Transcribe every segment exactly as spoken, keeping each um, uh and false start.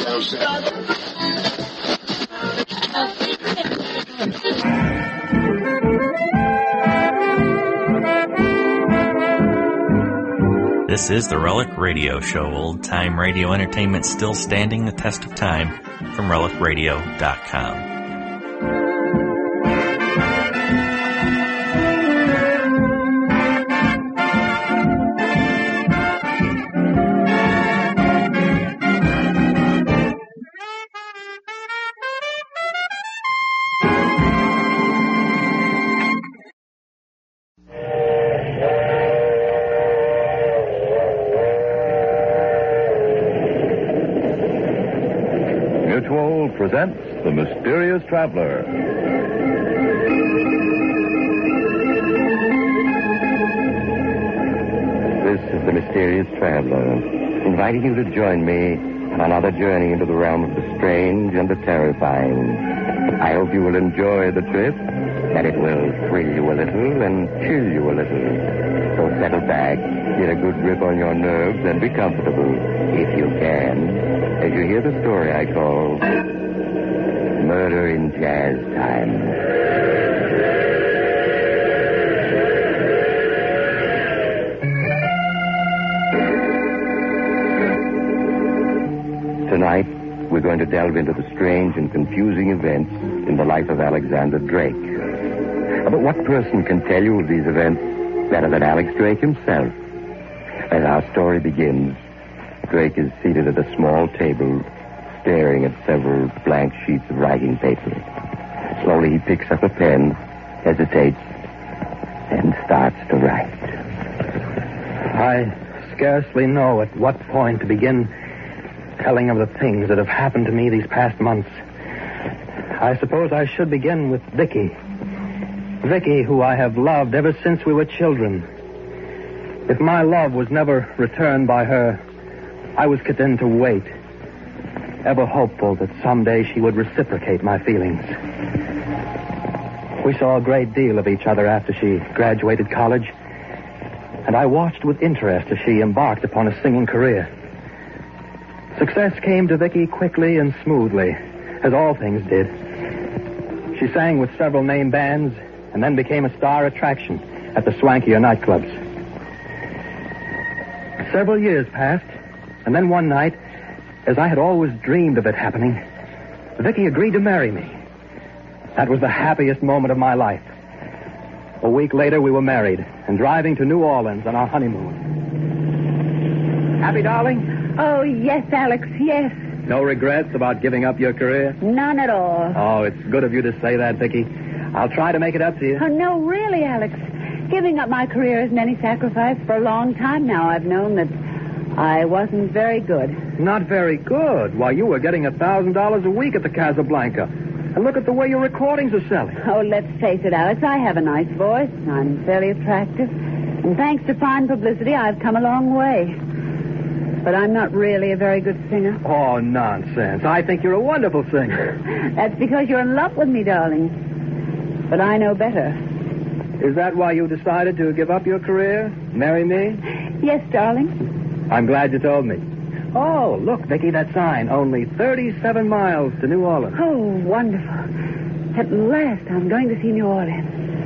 This is the Relic Radio Show, old-time radio entertainment still standing the test of time, from relic radio dot com. Presents The Mysterious Traveler. This is The Mysterious Traveler, inviting you to join me on another journey into the realm of the strange and the terrifying. I hope you will enjoy the trip, that it will thrill you a little and chill you a little. So settle back, get a good grip on your nerves, and be comfortable, if you can, as you hear the story I call Murder in Jazz Time. Tonight, we're going to delve into the strange and confusing events in the life of Alexander Drake. But what person can tell you of these events better than Alex Drake himself? As our story begins, Drake is seated at a small table, staring at several blank sheets of writing paper. Slowly he picks up a pen, hesitates, and starts to write. I scarcely know at what point to begin telling of the things that have happened to me these past months. I suppose I should begin with Vicky. Vicky, who I have loved ever since we were children. If my love was never returned by her, I was content to wait, ever hopeful that someday she would reciprocate my feelings. We saw a great deal of each other after she graduated college, and I watched with interest as she embarked upon a singing career. Success came to Vicky quickly and smoothly, as all things did. She sang with several name bands and then became a star attraction at the swankier nightclubs. Several years passed, and then one night, as I had always dreamed of it happening, Vicky agreed to marry me. That was the happiest moment of my life. A week later, we were married and driving to New Orleans on our honeymoon. Happy, darling? Oh, yes, Alex, yes. No regrets about giving up your career? None at all. Oh, it's good of you to say that, Vicky. I'll try to make it up to you. Oh, no, really, Alex. Giving up my career isn't any sacrifice. For a long time now, I've known that I wasn't very good. Not very good? Why, you were getting a thousand dollars a week at the Casablanca. And look at the way your recordings are selling. Oh, let's face it, Alex, I have a nice voice. I'm fairly attractive. And thanks to fine publicity, I've come a long way. But I'm not really a very good singer. Oh, nonsense. I think you're a wonderful singer. That's because you're in love with me, darling. But I know better. Is that why you decided to give up your career? Marry me? Yes, darling. I'm glad you told me. Oh, look, Vicky, that sign. Only thirty-seven miles to New Orleans. Oh, wonderful. At last, I'm going to see New Orleans.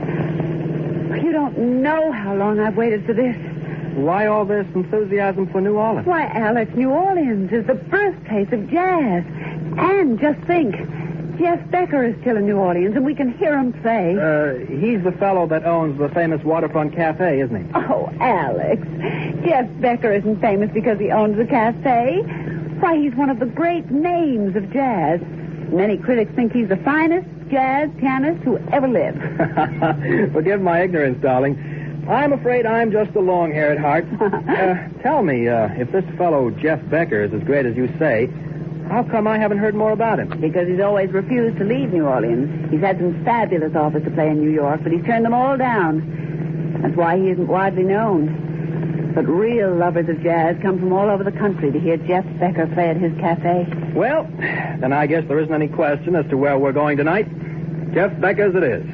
You don't know how long I've waited for this. Why all this enthusiasm for New Orleans? Why, Alex, New Orleans is the birthplace of jazz. And just think, Jeff Becker is still in New Orleans, and we can hear him play. Uh, he's the fellow that owns the famous waterfront cafe, isn't he? Oh, Alex, Jeff Becker isn't famous because he owns the cafe. Why, he's one of the great names of jazz. Many critics think he's the finest jazz pianist who ever lived. Forgive my ignorance, darling. I'm afraid I'm just a long-haired heart. uh, tell me, uh, if this fellow Jeff Becker is as great as you say, how come I haven't heard more about him? Because he's always refused to leave New Orleans. He's had some fabulous offers to play in New York, but he's turned them all down. That's why he isn't widely known. But real lovers of jazz come from all over the country to hear Jeff Becker play at his cafe. Well, then I guess there isn't any question as to where we're going tonight. Jeff Becker's it is.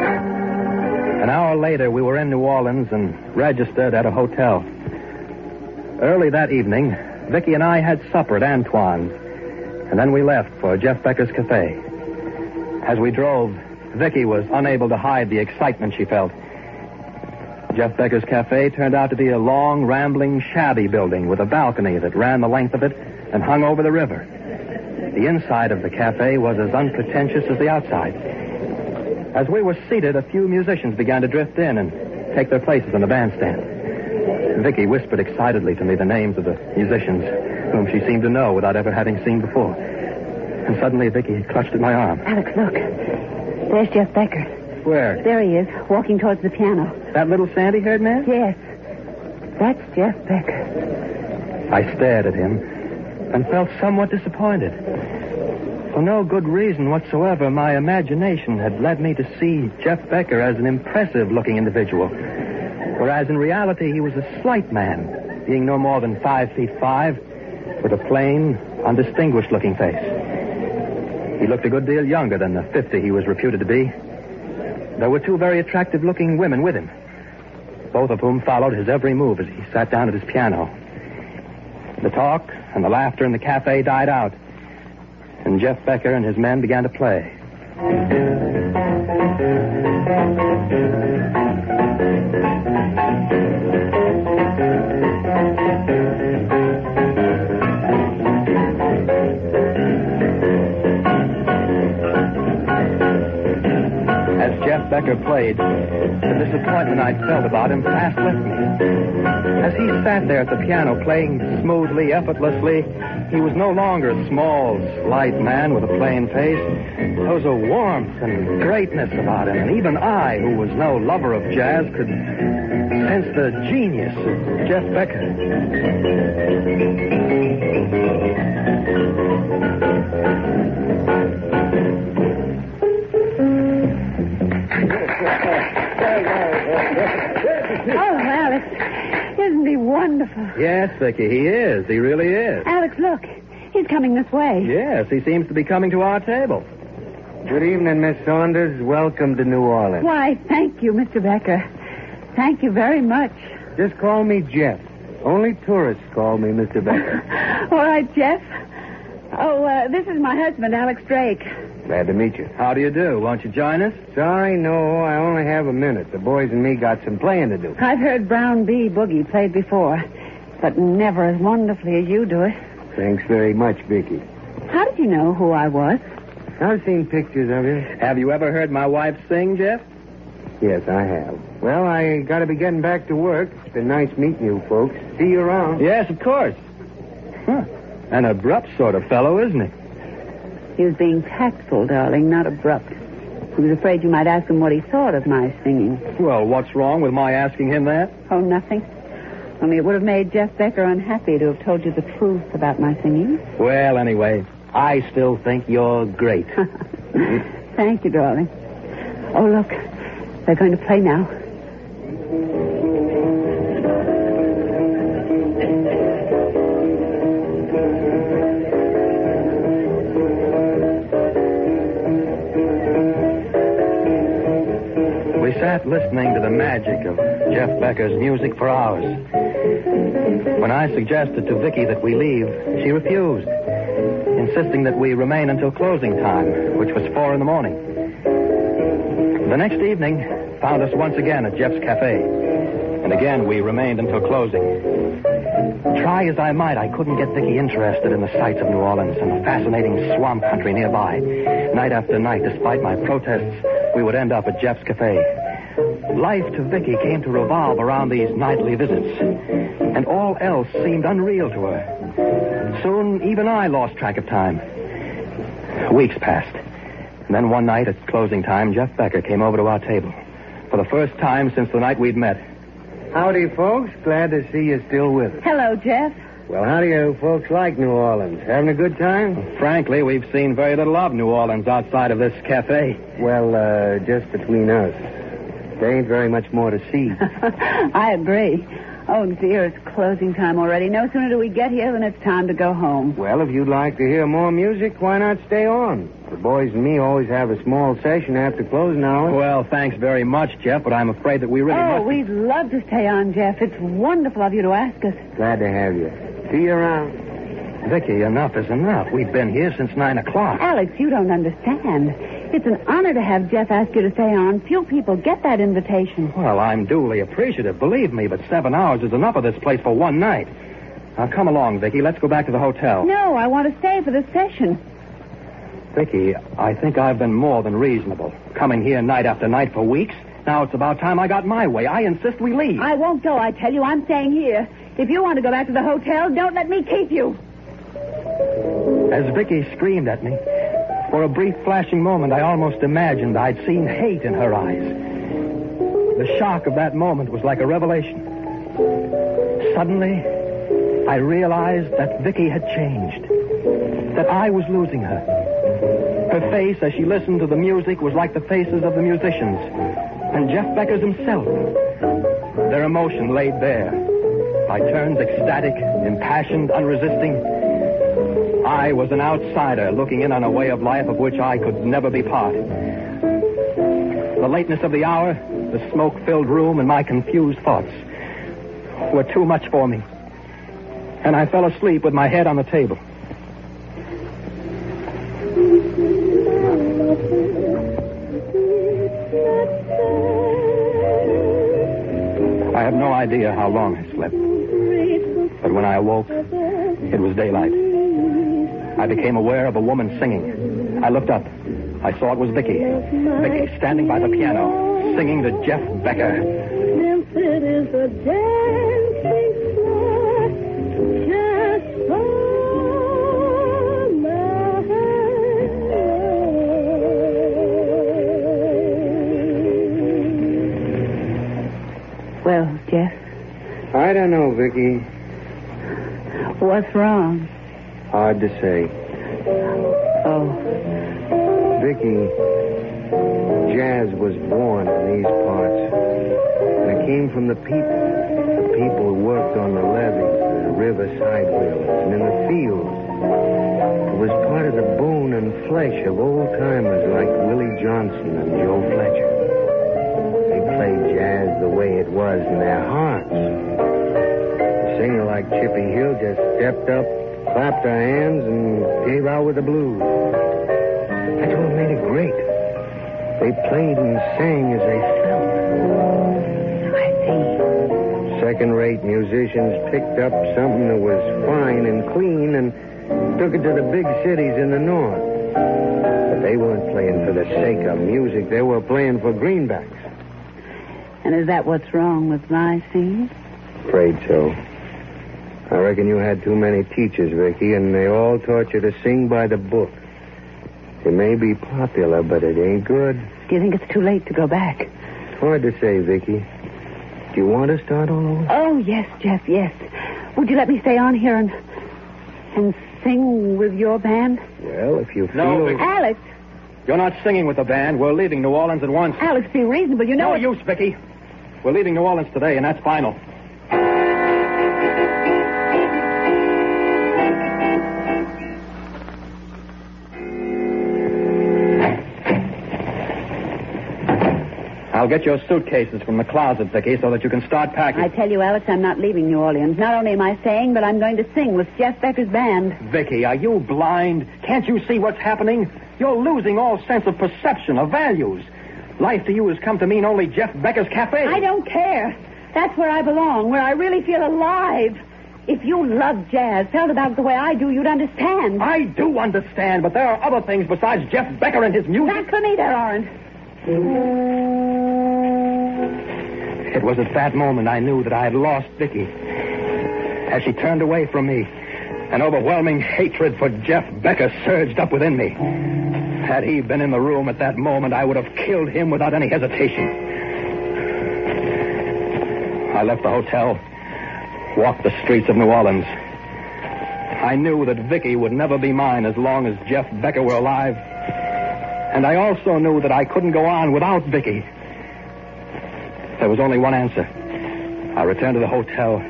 An hour later, we were in New Orleans and registered at a hotel. Early that evening, Vicky and I had supper at Antoine's, and then we left for Jeff Becker's cafe. As we drove, Vicky was unable to hide the excitement she felt. Jeff Becker's cafe turned out to be a long, rambling, shabby building with a balcony that ran the length of it and hung over the river. The inside of the cafe was as unpretentious as the outside. As we were seated, a few musicians began to drift in and take their places in the bandstand. Vicky whispered excitedly to me the names of the musicians, whom she seemed to know without ever having seen before. And suddenly, Vicky clutched at my arm. Alex, look. There's Jeff Becker. Where? There he is, walking towards the piano. That little sandy-haired man? Yes. That's Jeff Becker. I stared at him and felt somewhat disappointed. For no good reason whatsoever, my imagination had led me to see Jeff Becker as an impressive-looking individual, whereas in reality he was a slight man, being no more than five feet five, with a plain, undistinguished-looking face. He looked a good deal younger than the fifty he was reputed to be. There were two very attractive-looking women with him, both of whom followed his every move as he sat down at his piano. The talk and the laughter in the cafe died out, and Jeff Becker and his men began to play. As Jeff Becker played, the disappointment I'd felt about him passed with me. As he sat there at the piano playing smoothly, effortlessly, he was no longer a small, slight man with a plain face. There was a warmth and greatness about him, and even I, who was no lover of jazz, could sense the genius of Jeff Becker. Oh, Alex, isn't he wonderful? Yes, Vicky, he is. He really is. Alex, look. He's coming this way. Yes, he seems to be coming to our table. Good evening, Miss Saunders. Welcome to New Orleans. Why, thank you, Mister Becker. Thank you very much. Just call me Jeff. Only tourists call me Mister Becker. All right, Jeff. Oh, uh, this is my husband, Alex Drake. Glad to meet you. How do you do? Won't you join us? Sorry, no. I only have a minute. The boys and me got some playing to do. I've heard Brown B. Boogie played before, but never as wonderfully as you do it. Thanks very much, Vicky. How did you know who I was? I've seen pictures of you. Have you ever heard my wife sing, Jeff? Yes, I have. Well, I got to be getting back to work. It's been nice meeting you folks. See you around. Yes, of course. Huh. An abrupt sort of fellow, isn't he? He was being tactful, darling, not abrupt. He was afraid you might ask him what he thought of my singing. Well, what's wrong with my asking him that? Oh, nothing. Only it would have made Jeff Becker unhappy to have told you the truth about my singing. Well, anyway, I still think you're great. Thank you, darling. Oh, look. They're going to play now. We sat listening to the magic of Jeff Becker's music for hours. When I suggested to Vicky that we leave, she refused, insisting that we remain until closing time, which was four in the morning. The next evening found us once again at Jeff's cafe, and again we remained until closing. Try as I might, I couldn't get Vicky interested in the sights of New Orleans and the fascinating swamp country nearby. Night after night, despite my protests, we would end up at Jeff's cafe. Life to Vicky came to revolve around these nightly visits, and all else seemed unreal to her. Soon, even I lost track of time. Weeks passed, and then one night at closing time, Jeff Becker came over to our table. For the first time since the night we'd met. Howdy, folks. Glad to see you still with us. Hello, Jeff. Well, how do you folks like New Orleans? Having a good time? Frankly, we've seen very little of New Orleans outside of this cafe. Well, uh, just between us. There ain't very much more to see. I agree. Oh, dear, it's closing time already. No sooner do we get here than it's time to go home. Well, if you'd like to hear more music, why not stay on? The boys and me always have a small session after closing hours. Well, thanks very much, Jeff, but I'm afraid that we really Oh, must... we'd love to stay on, Jeff. It's wonderful of you to ask us. Glad to have you. See you around. Vicky, enough is enough. We've been here since nine o'clock. Alex, you don't understand. It's an honor to have Jeff ask you to stay on. Few people get that invitation. Well, I'm duly appreciative, believe me, but seven hours is enough of this place for one night. Now, come along, Vicky. Let's go back to the hotel. No, I want to stay for this session. Vicky, I think I've been more than reasonable. Coming here night after night for weeks. Now it's about time I got my way. I insist we leave. I won't go, I tell you. I'm staying here. If you want to go back to the hotel, don't let me keep you. As Vicky screamed at me, for a brief flashing moment, I almost imagined I'd seen hate in her eyes. The shock of that moment was like a revelation. Suddenly, I realized that Vicky had changed, that I was losing her. Her face, as she listened to the music, was like the faces of the musicians, and Jeff Becker's himself. Their emotion laid bare. By turns ecstatic, impassioned, unresisting. I was an outsider looking in on a way of life of which I could never be part. The lateness of the hour, the smoke-filled room, and my confused thoughts were too much for me. And I fell asleep with my head on the table. I have no idea how long I slept. But when I awoke, it was daylight. I became aware of a woman singing. I looked up. I saw it was Vicky. Vicky standing by the piano, singing to Jeff Becker. Well, Jeff, I don't know, Vicky. what's wrong? Hard to say. Oh, Vicky, jazz was born in these parts. And it came from the people. The people who worked on the levees, the riverside wheels, and in the fields. It was part of the bone and flesh of old-timers like Willie Johnson and Joe Fletcher. They played jazz the way it was in their hearts. A singer like Chippy Hill just stepped up, clapped her hands, and gave out with the blues. That's what made it great. They played and sang as they felt. I see. Second-rate musicians picked up something that was fine and clean and took it to the big cities in the north. But they weren't playing for the sake of music. They were playing for greenbacks. And is that what's wrong with my singing? Afraid so. I reckon you had too many teachers, Vicky, and they all taught you to sing by the book. It may be popular, but it ain't good. Do you think it's too late to go back? It's hard to say, Vicky. Do you want to start all over? Oh, yes, Jeff, yes. Would you let me stay on here and and sing with your band? Well, if you feel... No, Vicky. Alex! You're not singing with the band. We're leaving New Orleans at once. Alex, be reasonable. You know... No it- use, Vicky. We're leaving New Orleans today, and that's final. I'll get your suitcases from the closet, Vicky, so that you can start packing. I tell you, Alex, I'm not leaving New Orleans. Not only am I staying, but I'm going to sing with Jeff Becker's band. Vicky, are you blind? Can't you see what's happening? You're losing all sense of perception, of values. Life to you has come to mean only Jeff Becker's Cafe. I don't care. That's where I belong, where I really feel alive. If you loved jazz, felt about it the way I do, you'd understand. I do understand, but there are other things besides Jeff Becker and his music. Not for me, there aren't. It was at that moment I knew that I had lost Vicky. As she turned away from me, an overwhelming hatred for Jeff Becker surged up within me. Had he been in the room at that moment, I would have killed him without any hesitation. I left the hotel, walked the streets of New Orleans. I knew that Vicky would never be mine as long as Jeff Becker were alive. And I also knew that I couldn't go on without Vicky. There was only one answer. I returned to the hotel,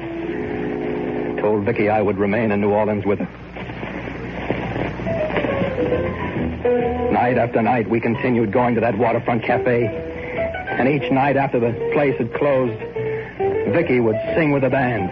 told Vicky I would remain in New Orleans with her. Night after night, we continued going to that waterfront cafe. And each night after the place had closed, Vicky would sing with the band.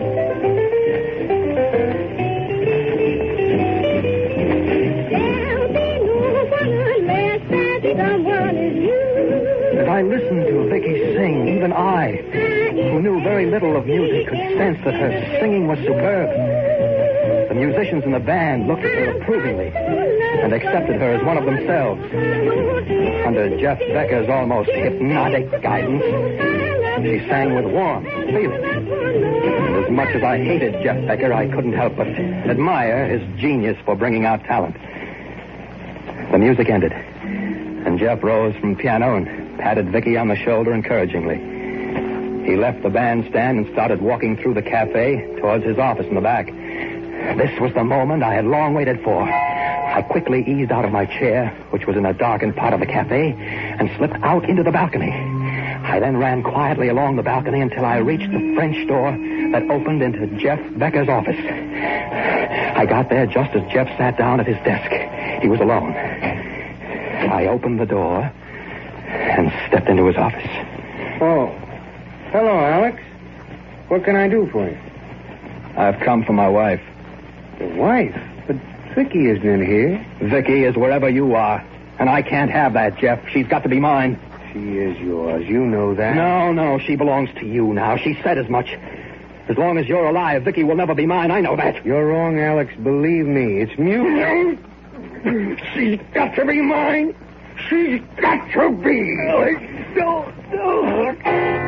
As I listened to Vicky sing, even I, who knew very little of music, could sense that her singing was superb. The musicians in the band looked at her approvingly and accepted her as one of themselves. Under Jeff Becker's almost hypnotic guidance, she sang with warmth and feeling. And as much as I hated Jeff Becker, I couldn't help but admire his genius for bringing out talent. The music ended, and Jeff rose from the piano and patted Vicky on the shoulder encouragingly. He left the bandstand and started walking through the cafe towards his office in the back. This was the moment I had long waited for. I quickly eased out of my chair, which was in a darkened part of the cafe, and slipped out into the balcony. I then ran quietly along the balcony until I reached the French door that opened into Jeff Becker's office. I got there just as Jeff sat down at his desk. He was alone. I opened the door and stepped into his office. Oh. Hello, Alex. What can I do for you? I've come for my wife. Your wife? But Vicky isn't in here. Vicky is wherever you are, and I can't have that, Jeff. She's got to be mine. She is yours. You know that. No, no, she belongs to you now. She said as much. As long as you're alive, Vicky will never be mine. I know that. You're wrong, Alex. Believe me. It's music. She's got to be mine. She's got to be. Alex, don't, don't.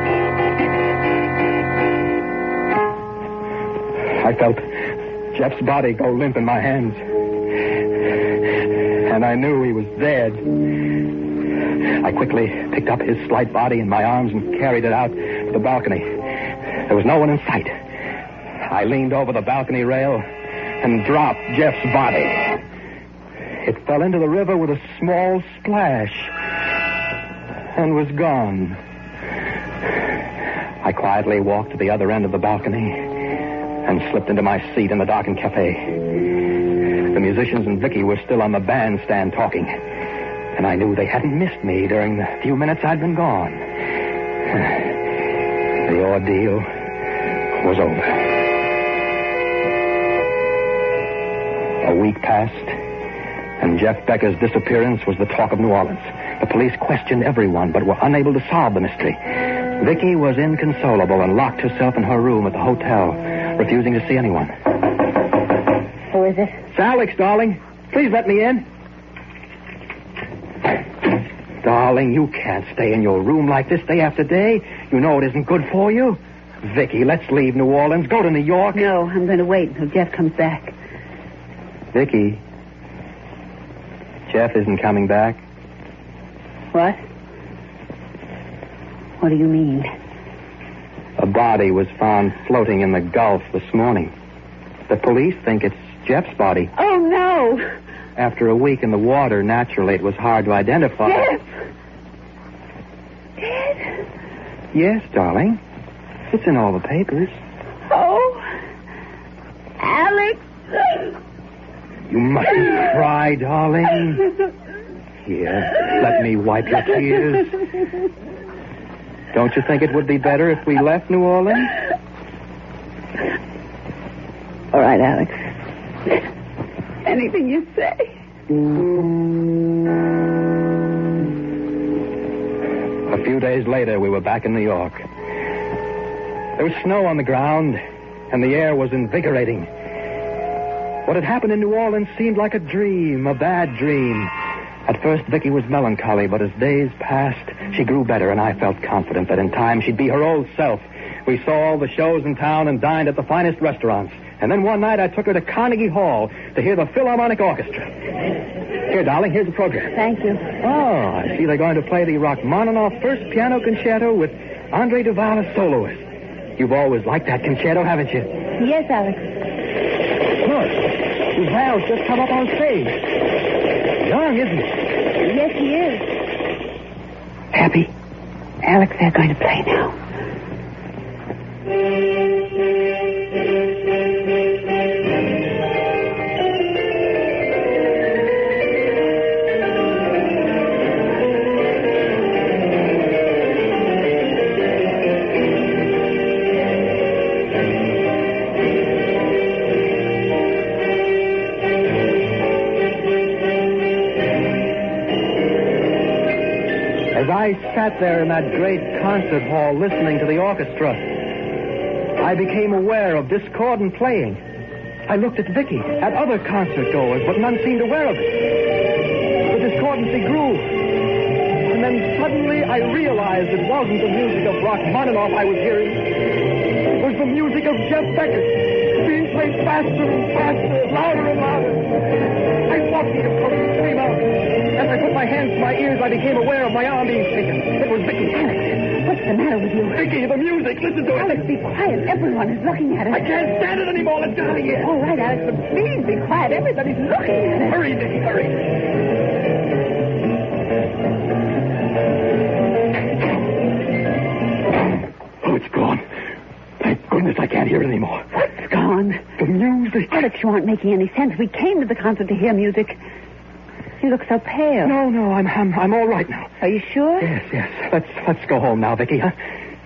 I felt Jeff's body go limp in my hands. And I knew he was dead. I quickly picked up his slight body in my arms and carried it out to the balcony. There was no one in sight. I leaned over the balcony rail and dropped Jeff's body. It fell into the river with a small splash and was gone. I quietly walked to the other end of the balcony and slipped into my seat in the darkened cafe. The musicians and Vicky were still on the bandstand talking, and I knew they hadn't missed me during the few minutes I'd been gone. The ordeal was over. A week passed, and Jeff Becker's disappearance was the talk of New Orleans. The police questioned everyone, but were unable to solve the mystery. Vicky was inconsolable and locked herself in her room at the hotel, refusing to see anyone. Who is it? It's Alex, darling. Please let me in. Darling, you can't stay in your room like this day after day. You know it isn't good for you. Vicky, let's leave New Orleans. Go to New York. No, I'm going to wait until Jeff comes back. Vicky, Jeff isn't coming back. What? What do you mean? A body was found floating in the Gulf this morning. The police think it's Jeff's body. Oh, no. After a week in the water, naturally, it was hard to identify. Jeff! Dead? Yes, darling. It's in all the papers. Oh, Alex. You mustn't cry, darling. Here, let me wipe your tears. Don't you think it would be better if we left New Orleans? All right, Alex. Anything you say. A few days later, we were back in New York. There was snow on the ground, and the air was invigorating. What had happened in New Orleans seemed like a dream, a bad dream. At first, Vicky was melancholy, but as days passed, she grew better, and I felt confident that in time she'd be her old self. We saw all the shows in town and dined at the finest restaurants. And then one night I took her to Carnegie Hall to hear the Philharmonic Orchestra. Here, darling, here's the program. Thank you. Oh, I see they're going to play the Rachmaninoff First Piano Concerto with Andre Duval as soloist. You've always liked that concerto, haven't you? Yes, Alex. Look, Duval's just come up on stage. Young, isn't he? Yes, he is. Happy? Alex, they're going to play now. I sat there in that great concert hall listening to the orchestra. I became aware of discordant playing. I looked at Vicky, at other concert goers, but none seemed aware of it. The discordancy grew. And then suddenly I realized it wasn't the music of Rachmaninoff I was hearing. It was the music of Jeff Becker, being played faster and faster, louder and louder. I fought the impulse to scream out. As I put my hands to my ears, I became aware of my arm being taken. It was Vicky. Alex, what's the matter with you? Vicky, the music. Listen to it. Alex, be quiet. Everyone is looking at us. I can't stand it anymore. Let's get out of here. All right, Alex, but please be quiet. Everybody's looking at us. Hurry, Vicky, hurry. Oh, it's gone. Thank goodness I can't hear it anymore. What's gone? The music. Alex, you aren't making any sense. We came to the concert to hear music. You look so pale. No, no, I'm, I'm, I'm all right now. Are you sure? Yes, yes. Let's, let's go home now, Vicky, huh?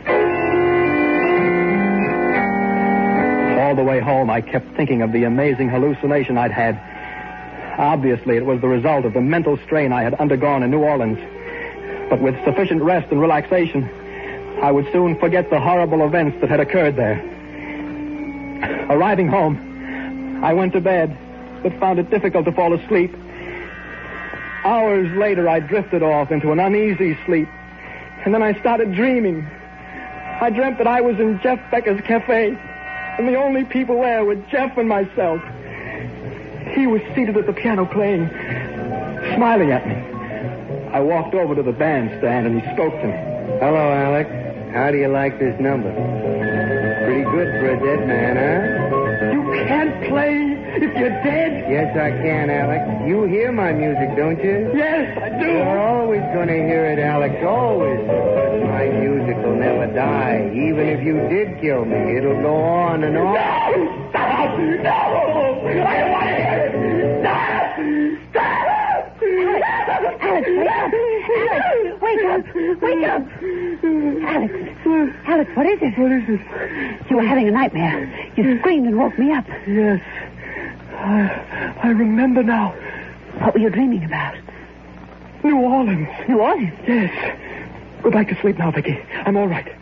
All the way home, I kept thinking of the amazing hallucination I'd had. Obviously, it was the result of the mental strain I had undergone in New Orleans. But with sufficient rest and relaxation, I would soon forget the horrible events that had occurred there. Arriving home, I went to bed, but found it difficult to fall asleep. Hours later, I drifted off into an uneasy sleep, and then I started dreaming. I dreamt that I was in Jeff Becker's cafe, and the only people there were Jeff and myself. He was seated at the piano playing, smiling at me. I walked over to the bandstand, and he spoke to me. Hello, Alex. How do you like this number? Pretty good for a dead man, huh? You can't play if you're dead? Yes, I can, Alex. You hear my music, don't you? Yes, I do. You're always going to hear it, Alex. Always. My music will never die. Even if you did kill me, it'll go on and on. No! Stop! No! I don't want to hear it! Stop! Stop! Alex, Alex, wake up! Alex, wake up! Wake up! Alex, Alex, what is it? What is it? You were having a nightmare. You screamed and woke me up. Yes. I, I remember now. What were you dreaming about? New Orleans. New Orleans? Yes. Go back to sleep now, Vicky. I'm all right.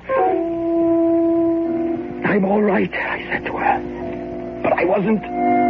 I'm all right, I said to her. But I wasn't.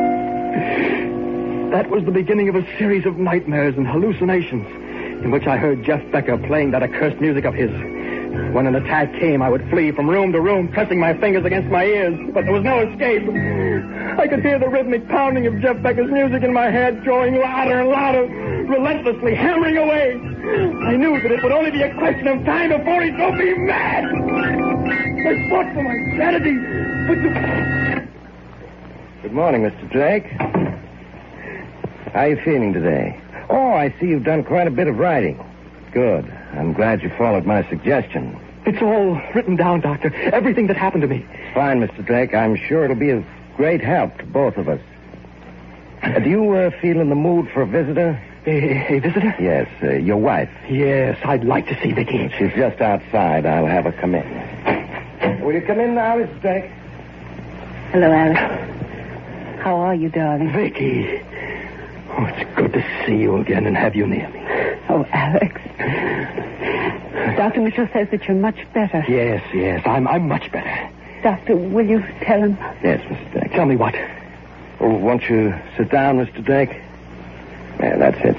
That was the beginning of a series of nightmares and hallucinations in which I heard Jeff Becker playing that accursed music of his. When an attack came, I would flee from room to room, pressing my fingers against my ears, but there was no escape. I could hear the rhythmic pounding of Jeff Becker's music in my head, growing louder and louder, relentlessly hammering away. I knew that it would only be a question of time before he drove me mad. I fought for my sanity, but the... Good morning, Mister Drake. How are you feeling today? Oh, I see you've done quite a bit of writing. Good. I'm glad you followed my suggestion. It's all written down, Doctor. Everything that happened to me. Fine, Mister Drake. I'm sure it'll be of great help to both of us. Uh, do you uh, feel in the mood for a visitor? A, a visitor? Yes, uh, your wife. Yes, I'd like to see Vicky. She's just outside. I'll have her come in. Will you come in now, Mister Drake? Hello, Alex. How are you, darling? Vicky. Oh, it's good to see you again and have you near me. Oh, Alex. Doctor Mitchell says that you're much better. Yes, yes, I'm I'm much better. Doctor, will you tell him? Yes, Mister Drake. Tell me what? Oh, won't you sit down, Mister Drake? Yeah, that's it.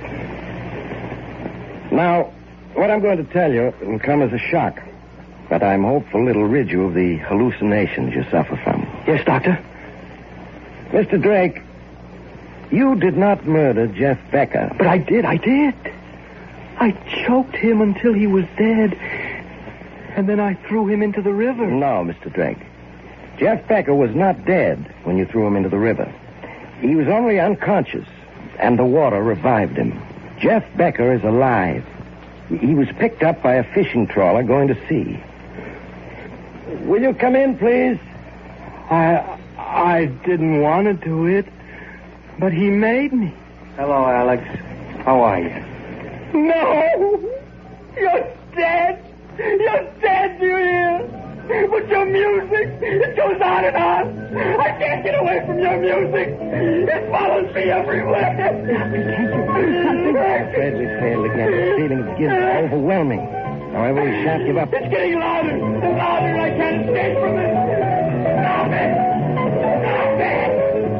Now, what I'm going to tell you will come as a shock, but I'm hopeful it'll rid you of the hallucinations you suffer from. Yes, Doctor? Mister Drake, you did not murder Jeff Becker. But I did, I did. I choked him until he was dead, and then I threw him into the river. No, Mister Drake. Jeff Becker was not dead when you threw him into the river. He was only unconscious, and the water revived him. Jeff Becker is alive. He was picked up by a fishing trawler going to sea. Will you come in, please? I I didn't want to do it, but he made me. Hello, Alex. How are you? No! You're dead! You're dead, do you hear? But your music, it goes on and on. I can't get away from your music. It follows me everywhere. I'm afraid we failed again. The feeling of guilt is overwhelming. However, we shan't give up. It's getting louder and louder. I can't escape from it. Stop it! Stop it!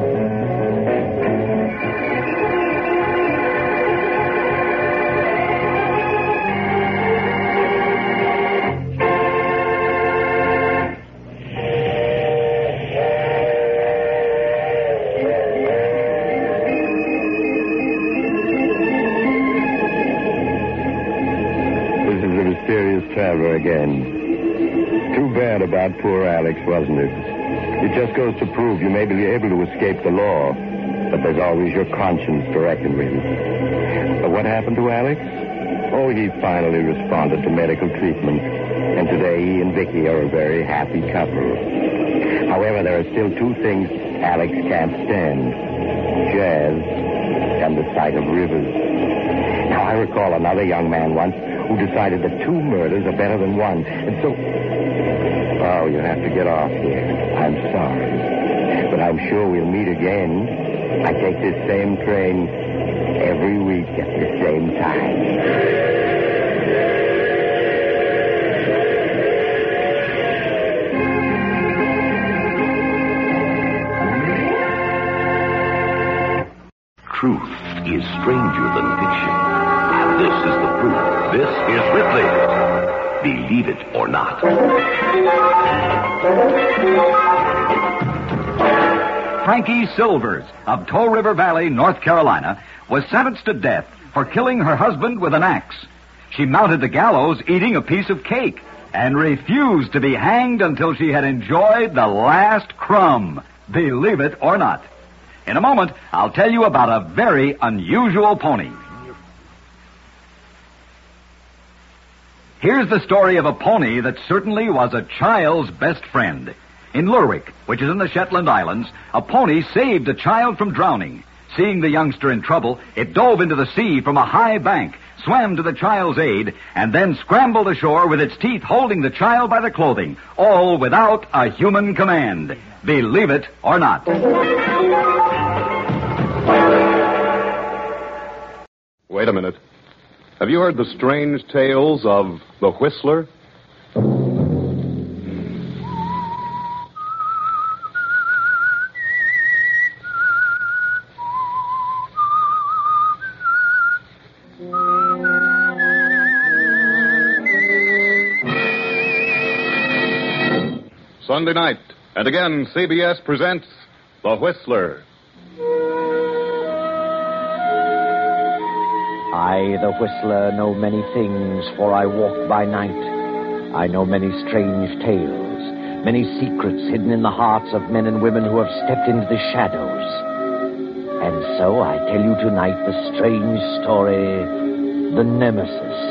Traveler again. Too bad about poor Alex, wasn't it? It just goes to prove you may be able to escape the law, but there's always your conscience to reckon with. But what happened to Alex? Oh, he finally responded to medical treatment, and today he and Vicky are a very happy couple. However, there are still two things Alex can't stand: jazz and the sight of rivers. Now, I recall another young man once who decided that two murders are better than one. And so... Oh, you have to get off here. I'm sorry. But I'm sure we'll meet again. I take this same train every week at the same time. Truth is stranger than fiction. And this is the proof. This is Ripley. Believe it or not. Frankie Silvers of Toe River Valley, North Carolina, was sentenced to death for killing her husband with an axe. She mounted the gallows eating a piece of cake and refused to be hanged until she had enjoyed the last crumb. Believe it or not. In a moment, I'll tell you about a very unusual pony. Here's the story of a pony that certainly was a child's best friend. In Lerwick, which is in the Shetland Islands, a pony saved a child from drowning. Seeing the youngster in trouble, it dove into the sea from a high bank, swam to the child's aid, and then scrambled ashore with its teeth holding the child by the clothing, all without a human command. Believe it or not. Wait a minute. Have you heard the strange tales of the Whistler? Sunday night, and again C B S presents The Whistler. I, the Whistler, know many things, for I walk by night. I know many strange tales, many secrets hidden in the hearts of men and women who have stepped into the shadows. And so I tell you tonight the strange story, The Nemesis.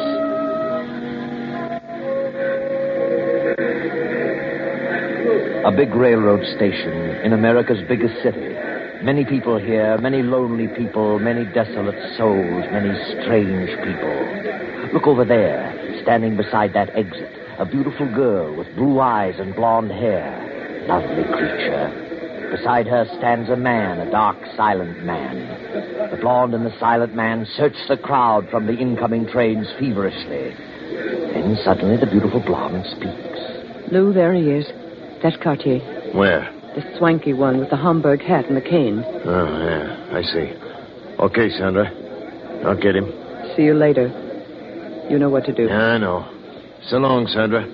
A big railroad station in America's biggest city. Many people here, many lonely people, many desolate souls, many strange people. Look over there, standing beside that exit, a beautiful girl with blue eyes and blonde hair. Lovely creature. Beside her stands a man, a dark, silent man. The blonde and the silent man search the crowd from the incoming trains feverishly. Then suddenly the beautiful blonde speaks. Lou, there he is. That's Cartier. Where? The swanky one with the Homburg hat and the cane. Oh, yeah, I see. Okay, Sandra. I'll get him. See you later. You know what to do. Yeah, I know. So long, Sandra.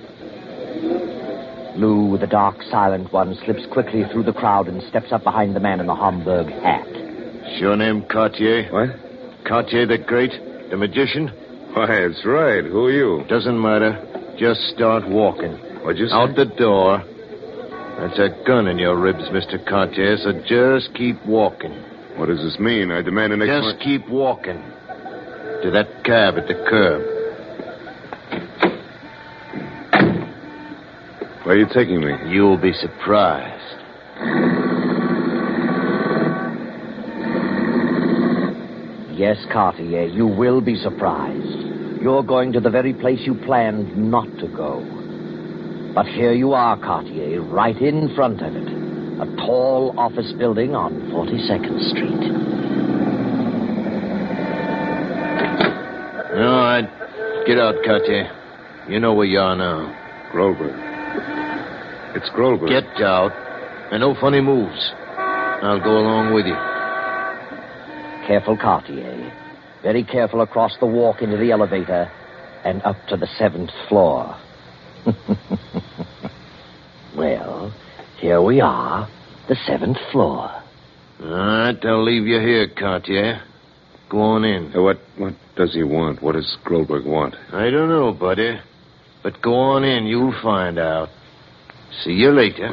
Lou, with the dark, silent one, slips quickly through the crowd and steps up behind the man in the Homburg hat. Your name Cartier? What? Cartier the Great? The magician? Why, that's right. Who are you? Doesn't matter. Just start walking. What'd you say? Out the door. That's a gun in your ribs, Mister Cartier, so just keep walking. What does this mean? I demand an Just explanation. keep walking. To that cab at the curb. Where are you taking me? You'll be surprised. Yes, Cartier, you will be surprised. You're going to the very place you planned not to go. But here you are, Cartier, right in front of it. A tall office building on forty-second Street. All right. Get out, Cartier. You know where you are now. Grolberg. It's Grolberg. Get out. And no funny moves. I'll go along with you. Careful, Cartier. Very careful across the walk into the elevator and up to the seventh floor. Well, here we are, the seventh floor. All right, I'll leave you here, Cartier. Go on in. Uh, what what does he want? What does Grolberg want? I don't know, buddy. But go on in. You'll find out. See you later.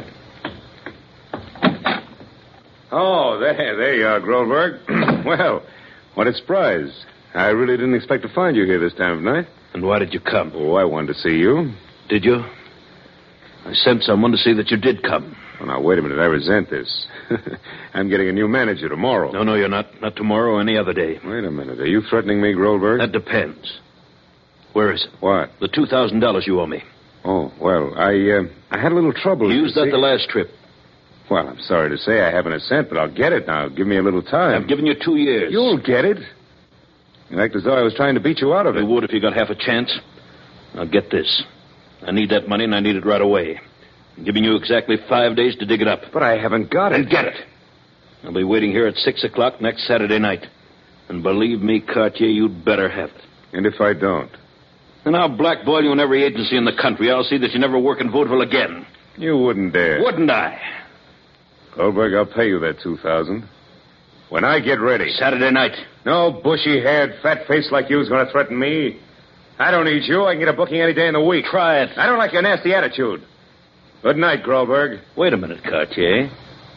Oh, there, there you are, Grolberg. Well, what a surprise. I really didn't expect to find you here this time of night. And why did you come? Oh, I wanted to see you. Did you? I sent someone to see that you did come. Well, now, wait a minute. I resent this. I'm getting a new manager tomorrow. No, no, you're not. Not tomorrow or any other day. Wait a minute. Are you threatening me, Grolberg? That depends. Where is it? What? The two thousand dollars you owe me. Oh, well, I uh, I had a little trouble. You used that see. the last trip. Well, I'm sorry to say I haven't a cent, but I'll get it now. Give me a little time. I've given you two years. You'll get it. You act as though I was trying to beat you out of it. You would if you got half a chance. Now get this. I need that money, and I need it right away. I'm giving you exactly five days to dig it up. But I haven't got it. Then get it. I'll be waiting here at six o'clock next Saturday night. And believe me, Cartier, you'd better have it. And if I don't? And I'll blackball you in every agency in the country. I'll see that you never work in vaudeville again. You wouldn't dare. Wouldn't I? Goldberg, I'll pay you that two thousand. When I get ready. Saturday night. No bushy-haired, fat-face like you's going to threaten me. I don't need you. I can get a booking any day in the week. Try it. I don't like your nasty attitude. Good night, Grolberg. Wait a minute, Cartier.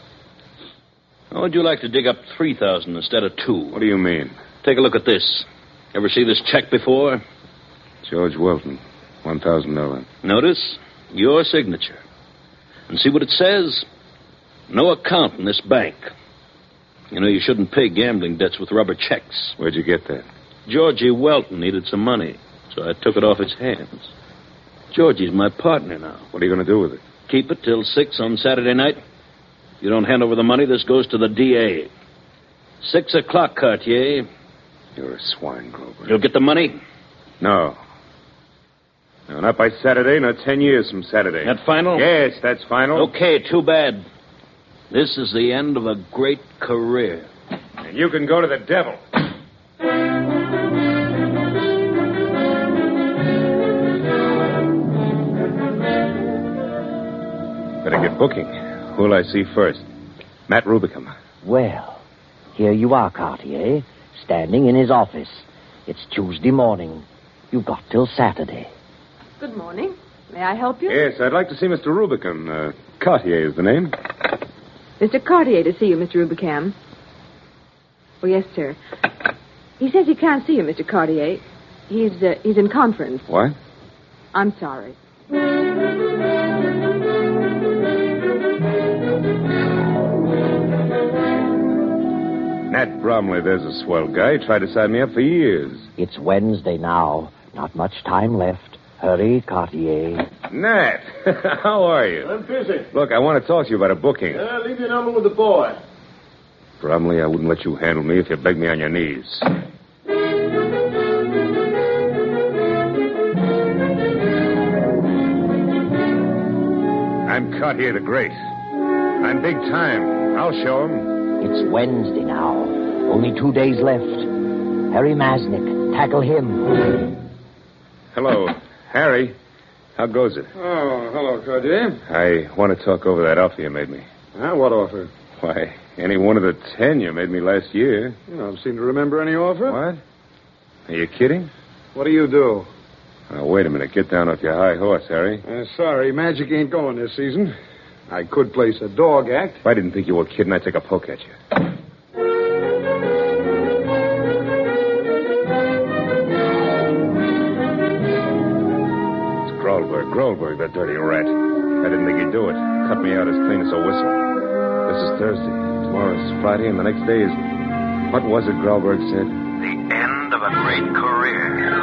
How would you like to dig up three thousand instead of two? What do you mean? Take a look at this. Ever see this check before? George Welton, one thousand dollars. Notice your signature. And see what it says? No account in this bank. You know, you shouldn't pay gambling debts with rubber checks. Where'd you get that? Georgie Welton needed some money, so I took it off his hands. Georgie's my partner now. What are you going to do with it? Keep it till six on Saturday night. If you don't hand over the money, this goes to the D A. Six o'clock, Cartier. You're a swine, Grover. You'll get the money? No. No, not by Saturday, not ten years from Saturday. That final? Yes, that's final. Okay, too bad. This is the end of a great career. And you can go to the devil. Better get booking. Who'll I see first? Matt Rubicam. Well, here you are, Cartier, standing in his office. It's Tuesday morning. You've got till Saturday. Good morning. May I help you? Yes, I'd like to see Mister Rubicam. Uh, Cartier is the name. Mister Cartier to see you, Mister Rubicam. Oh, yes, sir. He says he can't see you, Mister Cartier. He's, uh, he's in conference. What? I'm sorry. Nat Bromley, there's a swell guy. Tried to sign me up for years. It's Wednesday now. Not much time left. Hurry, Cartier. Nat, how are you? I'm busy. Look, I want to talk to you about a booking. Uh, leave your number with the boy. Bromley, I wouldn't let you handle me if you begged me on your knees. I'm Cartier the Great. I'm big time. I'll show him. It's Wednesday now. Only two days left. Harry Masnick. Tackle him. Hello. Harry, how goes it? Oh, hello, Cartier. I want to talk over that offer you made me. Huh? What offer? Why, any one of the ten you made me last year. You don't seem to remember any offer. What? Are you kidding? What do you do? Now, wait a minute. Get down off your high horse, Harry. Uh, sorry, magic ain't going this season. I could place a dog act. If I didn't think you were kidding, I'd take a poke at you. Grolberg, Grolberg, that dirty rat. I didn't think he'd do it. Cut me out as clean as a whistle. This is Thursday. Tomorrow's Friday, and the next day is... What was it Grolberg said? The end of a great career.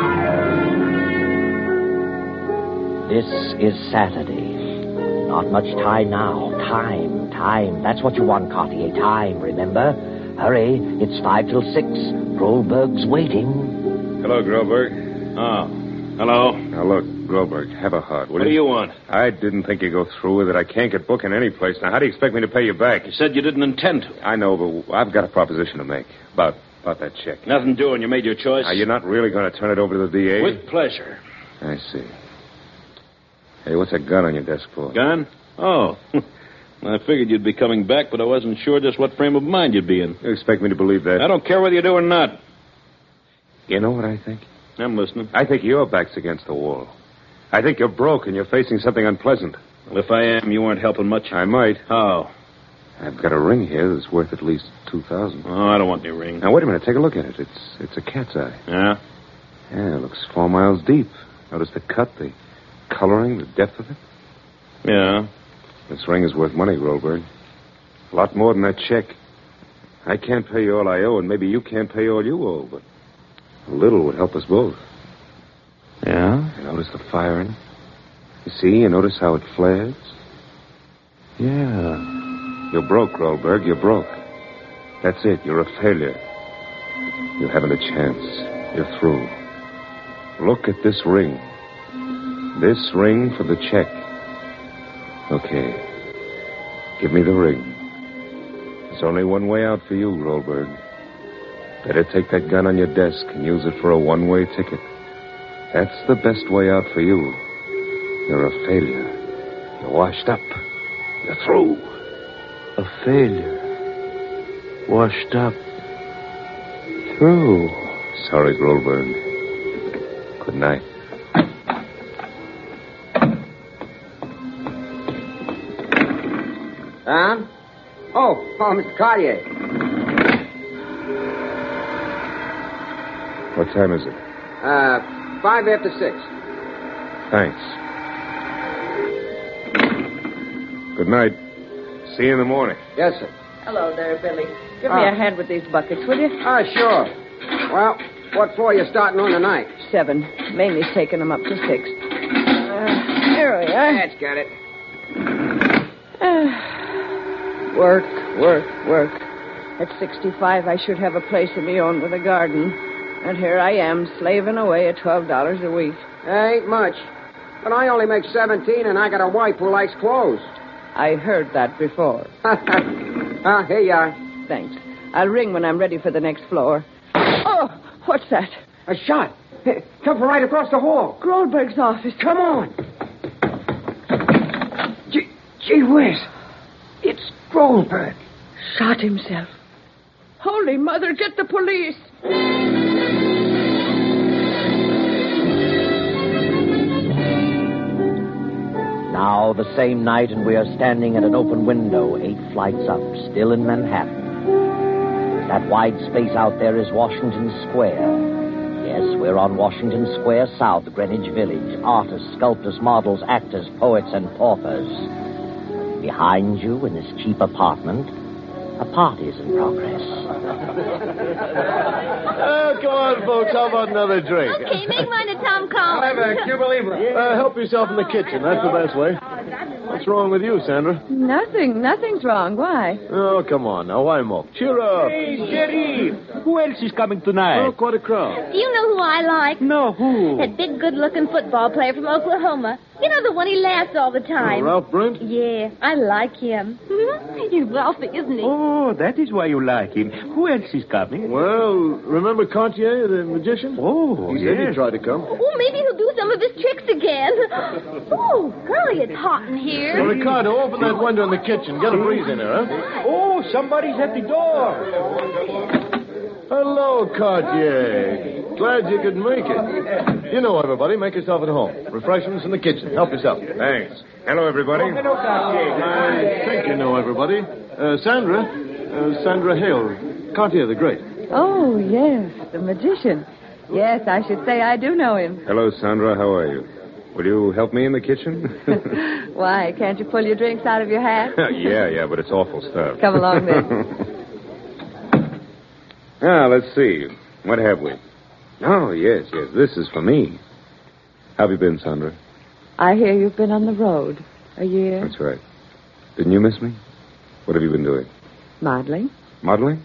This is Saturday. Not much time now. Time, time. That's what you want, Cartier. Time, remember? Hurry. It's five till six. Grolberg's waiting. Hello, Grolberg. Oh, hello. Now, look. Groberg, have a heart, will What do you want? I didn't think you'd go through with it. I can't get booking any place. Now, how do you expect me to pay you back? You said you didn't intend to. I know, but I've got a proposition to make about about that check. Nothing doing. You made your choice. Now, you're not really going to turn it over to the D A? With pleasure. I see. Hey, what's that gun on your desk for? Gun? Oh. I figured you'd be coming back, but I wasn't sure just what frame of mind you'd be in. You expect me to believe that? I don't care whether you do or not. You know what I think? I'm listening. I think your back's against the wall. I think you're broke and you're facing something unpleasant. Well, if I am, you weren't helping much. I might. How? I've got a ring here that's worth at least two thousand. Oh, I don't want any ring. Now, wait a minute. Take a look at it. It's it's a cat's eye. Yeah? Yeah, it looks four miles deep. Notice the cut, the coloring, the depth of it. Yeah. This ring is worth money, Goldberg. A lot more than that check. I can't pay you all I owe, and maybe you can't pay all you owe, but a little would help us both. Yeah? You notice the fire in it? You see? You notice how it flares? Yeah. You're broke, Goldberg. You're broke. That's it. You're a failure. You haven't a chance. You're through. Look at this ring. This ring for the check. Okay. Give me the ring. There's only one way out for you, Goldberg. Better take that gun on your desk and use it for a one-way ticket. That's the best way out for you. You're a failure. You're washed up. You're through. A failure. Washed up. Through. Sorry, Goldberg. Good night. Huh? Oh, oh, Mister Cartier. What time is it? Uh, five after six. Thanks. Good night. See you in the morning. Yes, sir. Hello there, Billy. Give Ah. me a hand with these buckets, will you? Ah, sure. Well, what for you starting on tonight? Seven. Mamie's taking them up to six. Uh, here we are. That's got it. Uh, work, work, work. At sixty-five, I should have a place of me own with a garden. And here I am, slaving away at twelve dollars a week. Ain't much. But I only make seventeen, and I got a wife who likes clothes. I heard that before. Ah, here you are. Thanks. I'll ring when I'm ready for the next floor. Oh, what's that? A shot. Come from right across the hall. Goldberg's office. Come on. Gee, gee whiz. It's Goldberg. Shot himself. Holy Mother, get the police. Now, the same night, and we are standing at an open window, eight flights up, still in Manhattan. That wide space out there is Washington Square. Yes, we're on Washington Square South, Greenwich Village. Artists, sculptors, models, actors, poets, and paupers. Behind you, in this cheap apartment, a party's in progress. Oh, come on, folks. How about another drink? Okay, make mine a Tom Collins. I'll have a Cuba Libre. Uh, help yourself in the kitchen. That's the best way. What's wrong with you, Sandra? Nothing. Nothing's wrong. Why? Oh, come on. Now, why mope? Cheer up. Hey, Jerry. Who else is coming tonight? Oh, quite a crowd. Do you know who I like? No, who? That big, good-looking football player from Oklahoma. You know, the one he laughs all the time. Oh, Ralph Brent? Yeah, I like him. He's wealthy, isn't he? Oh, that is why you like him. Who else is coming? Well, remember Cartier, the magician? Oh, He yes. said he'd try to come. Oh, maybe he'll do some of his tricks again. Oh, golly, it's hot in here. So, Ricardo, open that window in the kitchen. Get a breeze in there, huh? Oh, somebody's at the door. Hello, Cartier. Glad you could make it. You know everybody. Make yourself at home. Refreshments in the kitchen. Help yourself. Thanks. Hello, everybody. Oh, hello, Cartier. I think you know everybody. Uh, Sandra. Uh, Sandra Hale. Cartier the Great. Oh, yes, the magician. Yes, I should say I do know him. Hello, Sandra. How are you? Will you help me in the kitchen? Why, can't you pull your drinks out of your hat? yeah, yeah, but it's awful stuff. Come along, then. Ah, let's see. What have we? Oh, yes, yes. This is for me. How have you been, Sandra? I hear you've been on the road a year. That's right. Didn't you miss me? What have you been doing? Modeling. Modeling?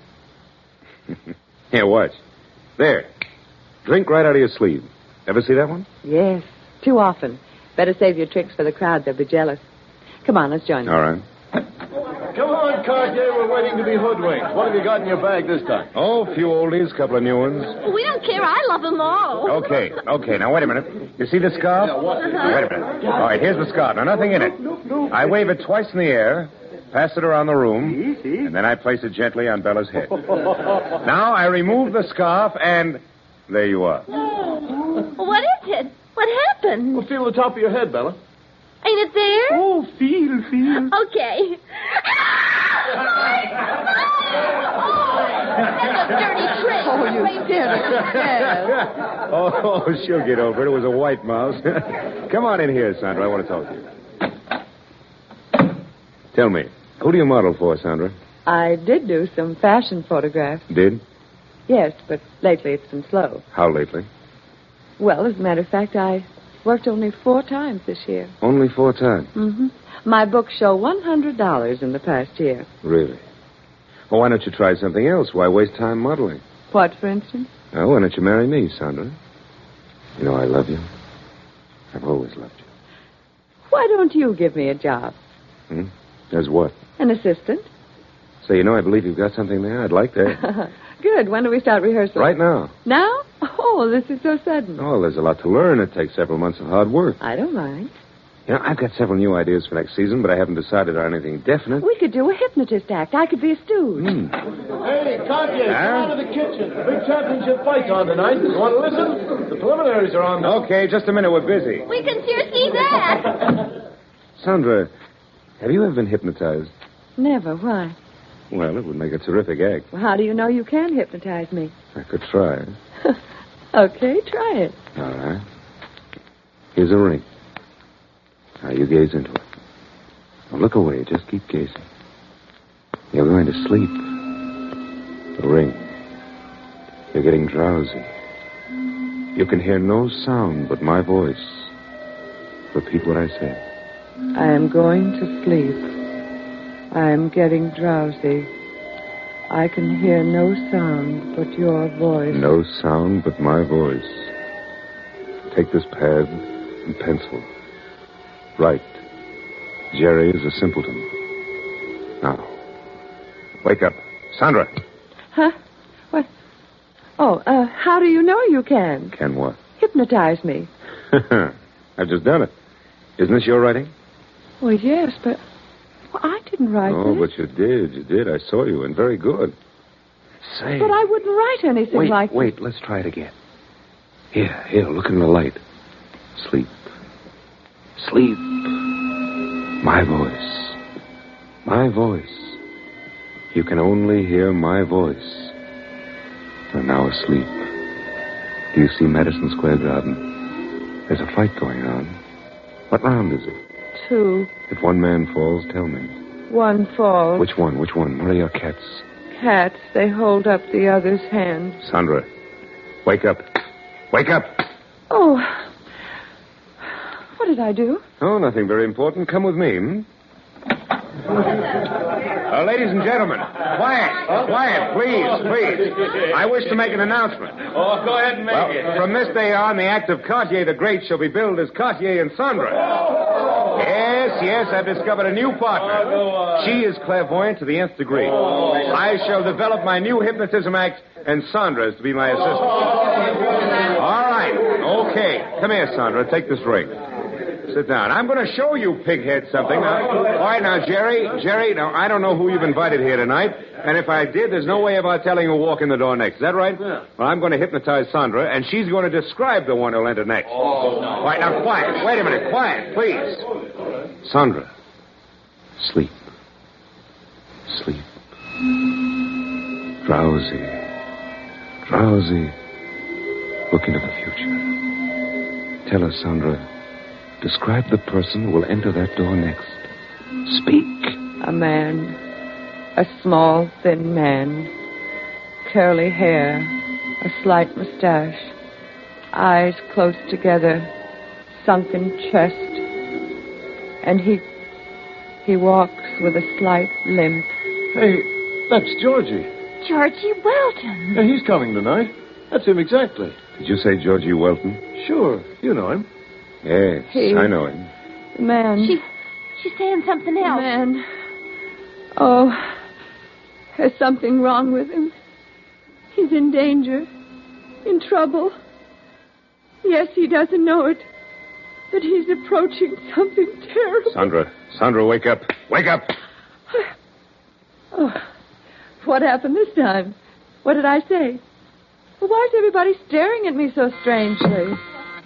Here, watch. There. Drink right out of your sleeve. Ever see that one? Yes, Too often. Better save your tricks for the crowd. They'll be jealous. Come on, let's join them. All right. Come on, Cartier. We're waiting to be hoodwinked. What have you got in your bag this time? Oh, a few oldies, a couple of new ones. We don't care. I love them all. Okay, okay. Now, wait a minute. You see the scarf? Uh-huh. Wait a minute. All right, here's the scarf. Now, nothing in it. I wave it twice in the air, pass it around the room, and then I place it gently on Bella's head. Now, I remove the scarf, and there you are. What is it? What happened? Well, feel the top of your head, Bella. Ain't it there? Oh, feel, feel. Okay. That's a dirty trick. Oh, you did it. Oh, she'll get over it. It was a white mouse. Come on in here, Sandra. I want to talk to you. Tell me, who do you model for, Sandra? I did do some fashion photographs. Did? Yes, but lately it's been slow. How lately? Well, as a matter of fact, I worked only four times this year. Only four times. Mm-hmm. My books show one hundred dollars in the past year. Really? Well, why don't you try something else? Why waste time modeling? What, for instance? Oh, why don't you marry me, Sandra? You know I love you. I've always loved you. Why don't you give me a job? Hmm? As what? An assistant. Say, you know, I believe you've got something there. I'd like that. Good. When do we start rehearsal? Right now. Now? Oh, this is so sudden. Oh, there's a lot to learn. It takes several months of hard work. I don't mind. You know, I've got several new ideas for next season, but I haven't decided on anything definite. We could do a hypnotist act. I could be a stooge. Hmm. Hey, Cartier, Huh? come out of the kitchen. The big championship fight's on tonight. You want to listen? The preliminaries are on. Okay, just a minute. We're busy. We can sure see that. Sandra, have you ever been hypnotized? Never. Why? Well, it would make a terrific act. Well, how do you know you can hypnotize me? I could try. Okay, try it. All right. Here's a ring. Now, you gaze into it. Don't look away. Just keep gazing. You're going to sleep. The ring. You're getting drowsy. You can hear no sound but my voice. Repeat what I say. I am going to sleep. I am getting drowsy. I can hear no sound but your voice. No sound but my voice. Take this pad and pencil. Write. Jerry is a simpleton. Now, wake up. Sandra. Huh? What? Oh, uh, how do you know you can? Can what? Hypnotize me. I've just done it. Isn't this your writing? Well, yes, but well, I didn't write Oh, this. but you did. You did. I saw you, and very good. Say. But I wouldn't write anything wait, like wait. Let's try it again. Here, here. Look in the light. Sleep. Sleep. My voice. My voice. You can only hear my voice. You're now asleep. Do you see Madison Square Garden? There's a fight going on. What round is it? Two. If one man falls, tell me. One falls. Which one? Which one? What are your cats? Cats, they hold up the other's hand. Sandra, wake up. Wake up. Oh. What did I do? Oh, nothing very important. Come with me, hmm? Uh, ladies and gentlemen, quiet, quiet, please, please. I wish to make an announcement. Oh, go ahead and make Well, it. from this day on, the act of Cartier the Great shall be billed as Cartier and Sandra. Yes, yes, I've discovered a new partner. She is clairvoyant to the nth degree. I shall develop my new hypnotism act, and Sandra is to be my assistant. All right, okay. Come here, Sandra. Take this ring. Sit down. I'm going to show you, pighead, something. Now, all right, now, Jerry, Jerry, now, I don't know who you've invited here tonight, and if I did, there's no way of our telling who'll walk in the door next. Is that right? Yeah. Well, I'm going to hypnotize Sandra, and she's going to describe the one who'll enter next. Oh, no. All right, now, quiet. Wait a minute. Quiet, please. Sandra, sleep. Sleep. Drowsy. Drowsy. Look into the future. Tell us, Sandra, describe the person who will enter that door next. Speak. A man. A small, thin man. Curly hair. A slight mustache. Eyes close together. Sunken chest. And he... he walks with a slight limp. Hey, that's Georgie. Georgie Welton. Yeah, he's coming tonight. That's him exactly. Did you say Georgie Welton? Sure, you know him. Yes, He- I know him. The man. She, she's saying something else. The man. Oh, there's something wrong with him. He's in danger. In trouble. Yes, he doesn't know it. But he's approaching something terrible. Sandra, Sandra, wake up. Wake up! Oh, what happened this time? What did I say? Well, why is everybody staring at me so strangely?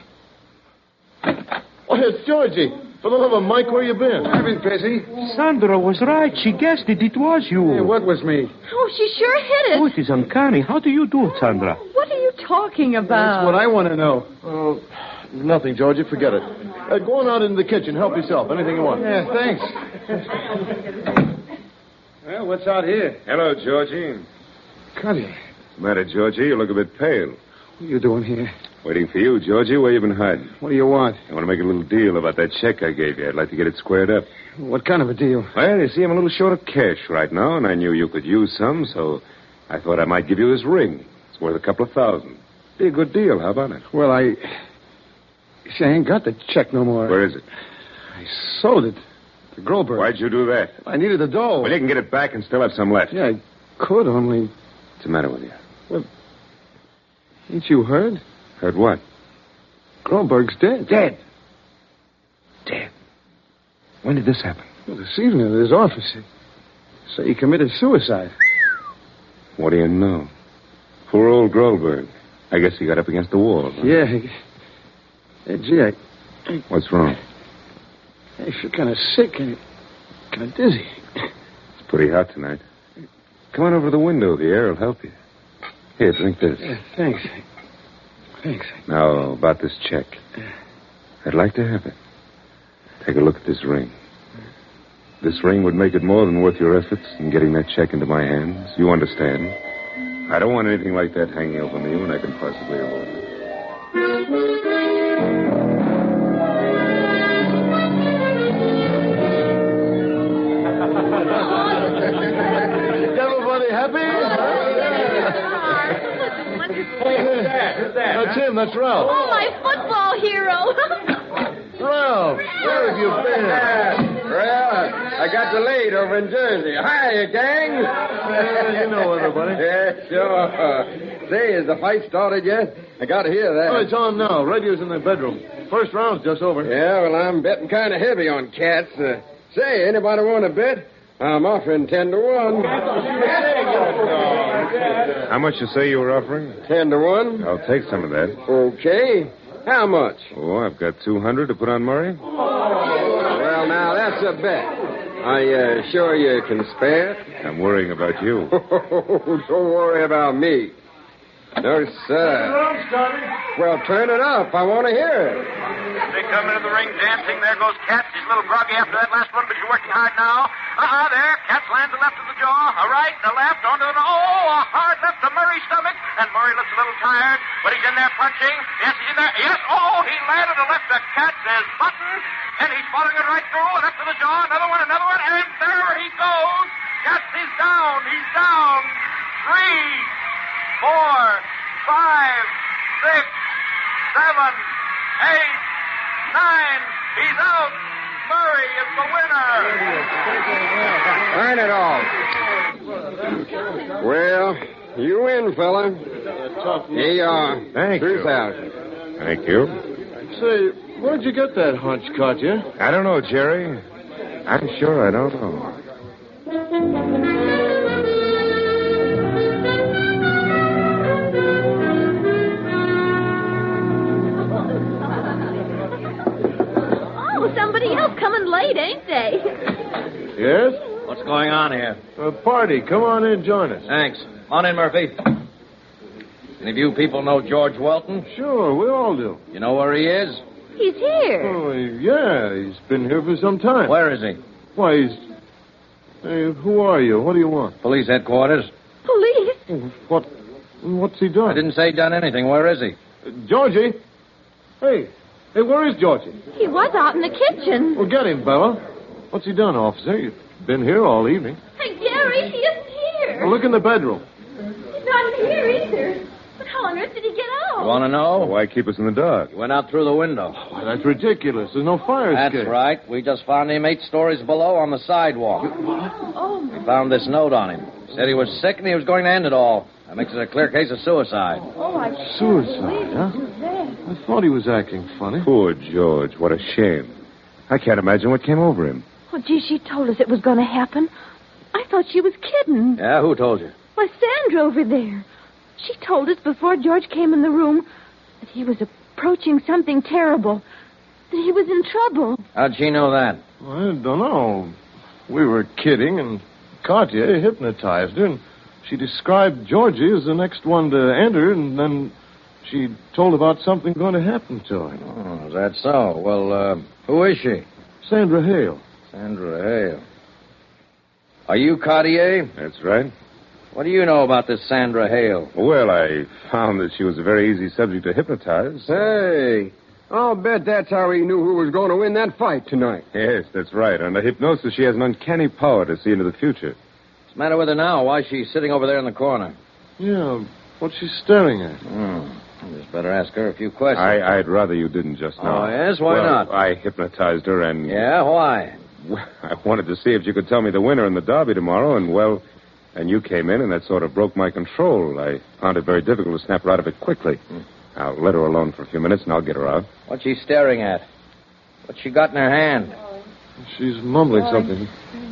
Oh, it's Georgie. For the love of Mike, where you been? I've been busy. Sandra was right. She guessed it. It was you. Hey, what was me? Oh, she sure hit Oh, it. it is uncanny. How do you do it, Sandra? What are you talking about? That's what I want to know. Oh, nothing, Georgie. Forget it. Uh, go on out into the kitchen. Help yourself. Anything you want. Yeah, thanks. Well, what's out here? Hello, Georgie. Connie, What's the matter, Georgie? You look a bit pale. what are you doing here? Waiting for you, Georgie. Where you been hiding? What do you want? I want to make a little deal about that check I gave you. I'd like to get it squared up. What kind of a deal? Well, you see, I'm a little short of cash right now, and I knew you could use some, so I thought I might give you this ring. It's worth a couple of thousand. Be a good deal. How about it? Well, I... See, I ain't got the check no more. Where is it? I sold it to Groberg. Why'd you do that? I needed the dough. Well, you can get it back and still have some left. Yeah, I could, only... What's the matter with you? Well, ain't you heard? Heard what? Groberg's dead. Dead? Dead? When did this happen? Well, this evening at his office. He say he committed suicide. What do you know? Poor old Groberg. I guess he got up against the wall. Huh? Yeah. He... Hey, gee, I... I... What's wrong? I feel kind of sick and kind of dizzy. It's pretty hot tonight. Come on over to the window. The air will help you. Here, drink this. Yeah, thanks. Thanks. Now, about this check. I'd like to have it. Take a look at this ring. This ring would make it more than worth your efforts in getting that check into my hands. You understand? I don't want anything like that hanging over me when I can possibly avoid it. Is everybody happy? Hey, who's that? Who's that? That's him. That's Ralph. Oh, my football hero. Ralph, where have you been? Well, I got delayed over in Jersey. Hi, gang. Yeah, you know everybody. Yeah, sure. Say, has the fight started yet? I got to hear that. Oh, it's on now. Radio's in the bedroom. First round's just over. Yeah, well, I'm betting kind of heavy on cats. Uh, say, anybody want to bet? I'm offering ten to one. How much you say you were offering? Ten to one. I'll take some of that. Okay. How much? Oh, I've got two hundred to put on Murray. Well, now, that's a bet. Are you sure you can spare it? I'm worrying about you. Don't worry about me. No, sir. Well, turn it up. I want to hear it. They come into the ring dancing. There goes Katz. He's a little groggy after that last one, but he's working hard now. Uh-huh, there. Katz lands a left to the jaw, a right, a left, onto the... Oh, a hard left to Murray's stomach. And Murray looks a little tired, but he's in there punching. Yes, he's in there. Yes, oh, he landed a left to Katz's button. And he's following it right through, and up to the jaw. Another one, another one, and there he goes. Katz is down. He's down. Three, four, five, six, seven, eight, nine. He's out. Murray is the winner. Turn it off. Well, you win, fella. Here you are. Thank Two you. thousand. Thank you. Say, where'd you get that hunch, Katya? I don't know, Jerry. I'm sure I don't know. Oh, somebody else coming late, ain't they? Yes? What's going on here? A party. Come on in, join us. Thanks. On in, Murphy. Any of you people know George Welton? Sure, we all do. You know where he is? He's here. Oh, yeah, he's been here for some time. Where is he? Why, he's... Hey, who are you? What do you want? Police headquarters. Police? What... What's he done? I didn't say he'd done anything. Where is he? Uh, Georgie? Hey, hey, where is Georgie? He was out in the kitchen. Well, get him, Bella. What's he done, officer? You've been here all evening. Hey, Gary, he isn't here. Well, look in the bedroom. He's not here either. But how on earth did he get out? You want to know? Why keep us in the dark? He went out through the window. Why, that's ridiculous. There's no fire That's escape. right. We just found him eight stories below on the sidewalk. Oh, We found this note on him. Said he was sick and he was going to end it all. That makes it a clear case of suicide. oh, I Suicide, huh? do that. I thought he was acting funny. Poor George. What a shame. I can't imagine what came over him. Oh, gee, she told us it was going to happen. I thought she was kidding. Yeah, who told you? Why, Sandra over there. She told us before George came in the room that he was approaching something terrible, that he was in trouble. How'd she know that? I don't know. We were kidding, and Cartier hypnotized her, and she described Georgie as the next one to enter, and then she told about something going to happen to him. Oh, is that so? Well, uh, who is she? Sandra Hale. Sandra Hale. Are you Cartier? That's right. What do you know about this Sandra Hale? Well, I found that she was a very easy subject to hypnotize. Hey, I'll bet that's how he knew who was going to win that fight tonight. Yes, that's right. Under hypnosis, she has an uncanny power to see into the future. What's the matter with her now? Why is she sitting over there in the corner? Yeah, what's she staring at? Hmm. I just better ask her a few questions. I, I'd rather you didn't just now. Oh, yes? Why Well, not? I hypnotized her and... Yeah, why? I wanted to see if you could tell me the winner in the derby tomorrow, and, well, and you came in, and that sort of broke my control. I found it very difficult to snap her out of it quickly. Hmm. I'll let her alone for a few minutes, and I'll get her out. What's she staring at? What's she got in her hand? She's mumbling something.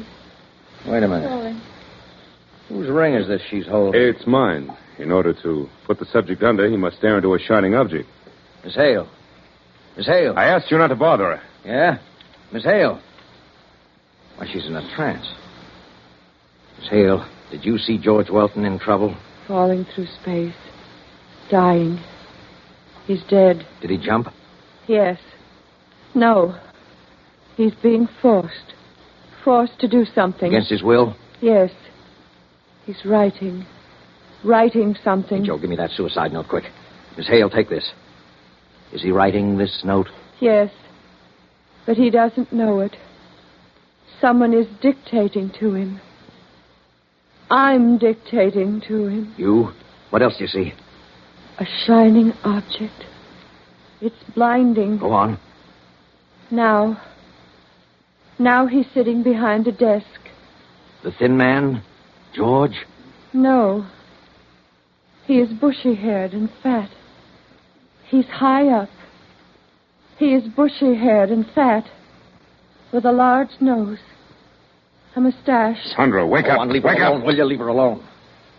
Wait a minute. Whose ring is this she's holding? It's mine. In order to put the subject under, he must stare into a shining object. Miss Hale. Miss Hale. I asked you not to bother her. Yeah? Miss Hale. Why, she's in a trance. Miss Hale, did you see George Welton in trouble? Falling through space. Dying. He's dead. Did he jump? Yes. No. He's being forced. Forced to do something. Against his will? Yes. He's writing. Writing something. Hey, Joe, give me that suicide note, quick. Miss Hale, take this. Is he writing this note? Yes. But he doesn't know it. Someone is dictating to him. I'm dictating to him. You? What else do you see? A shining object. It's blinding. Go on. Now. Now he's sitting behind a desk. The thin man? George? No. He is bushy-haired and fat. He's high up. He is bushy-haired and fat, with a large nose, a mustache. Sandra, wake Go up. on, leave wake her alone. up. Will you leave her alone?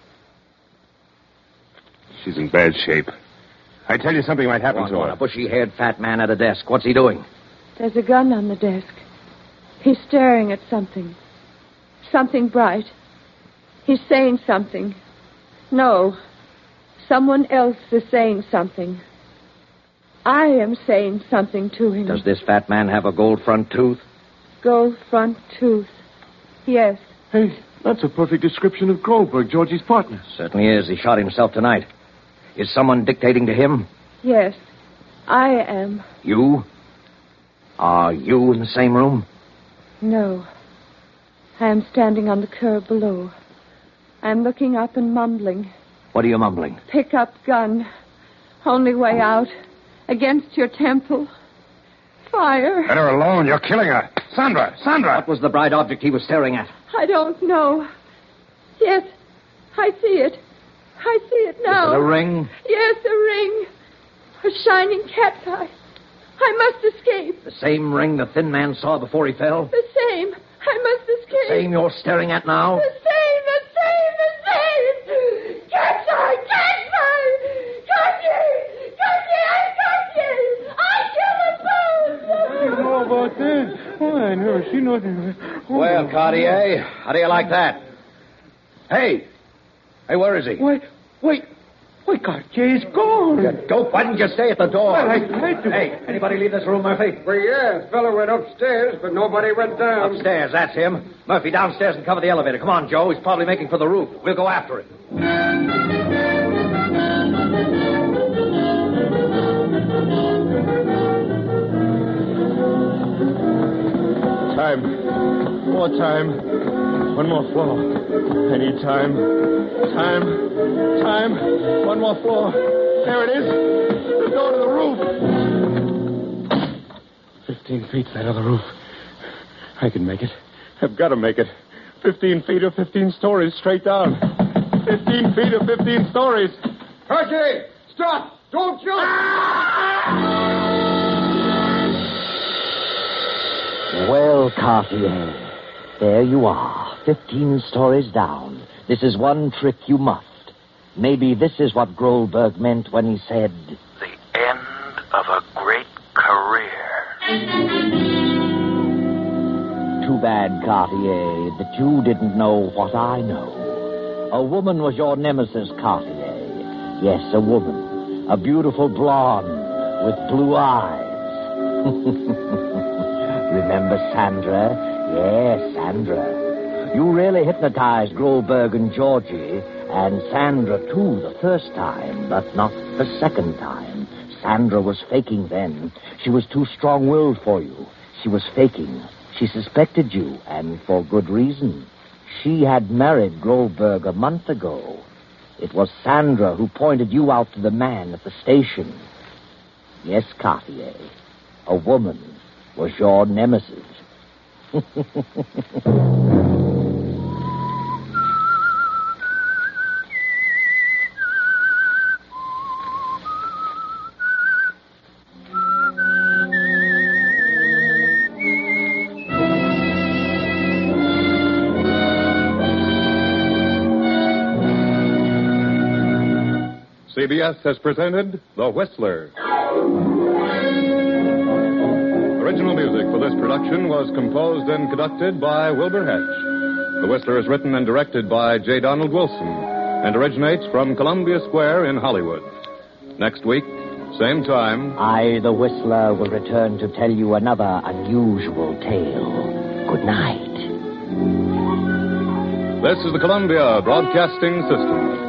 She's in bad shape. I tell you, something might happen Go on, to go her. on. A bushy-haired fat man at a desk. What's he doing? There's a gun on the desk. He's staring at something. Something bright. He's saying something. No. Someone else is saying something. I am saying something to him. Does this fat man have a gold front tooth? Gold front tooth. Yes. Hey, that's a perfect description of Goldberg, Georgie's partner. Certainly is. He shot himself tonight. Is someone dictating to him? Yes. I am. You? Are you in the same room? No. I am standing on the curb below. I am looking up and mumbling. What are you mumbling? Pick up gun. Only way out. Against your temple. Fire. Let her alone. You're killing her. Sandra! Sandra! What was the bright object he was staring at? I don't know. Yes, I see it. I see it now. Is it a ring? Yes, a ring. A shining cat's eye. I must escape. The same ring the thin man saw before he fell? The same. I must escape. The same you're staring at now? The same, the same, the same. Cat's eye, cat's eye. Cartier, Cartier, I got you. I killed You them both. know about that? Oh, I never seen nothing. Oh, Well, Cartier, how do you like that? Hey! Hey, where is he? Wait, wait. Wait, Cartier's gone. You dope. Why didn't you stay at the door? Well, I tried to. Hey, anybody leave this room, Murphy? Well, yeah, the fellow went upstairs, but nobody went down. Upstairs, that's him. Murphy, downstairs and cover the elevator. Come on, Joe. He's probably making for the roof. We'll go after him. Time. More time. One more floor. I need time. Time. Time. One more floor. There it is. The door to the roof. Fifteen feet, that other roof. I can make it. I've got to make it. Fifteen feet or fifteen stories straight down. Fifteen feet or fifteen stories. Cartier! Stop! Don't jump! Well, Cartier, there you are, fifteen stories down. This is one trick you must. Maybe this is what Grolberg meant when he said... The end of a great career. Too bad, Cartier, that you didn't know what I know. A woman was your nemesis, Cartier. Yes, a woman. A beautiful blonde with blue eyes. Remember Sandra? Yes, Sandra. You really hypnotized Grolberg and Georgie, and Sandra, too, the first time, but not the second time. Sandra was faking then. She was too strong-willed for you. She was faking. She suspected you, and for good reason. She had married Grolberg a month ago. It was Sandra who pointed you out to the man at the station. Yes, Cartier, a woman was your nemesis. C B S has presented The Whistler. Original music for this production was composed and conducted by Wilbur Hatch. The Whistler is written and directed by J. Donald Wilson and originates from Columbia Square in Hollywood. Next week, same time... I, the Whistler, will return to tell you another unusual tale. Good night. This is the Columbia Broadcasting System.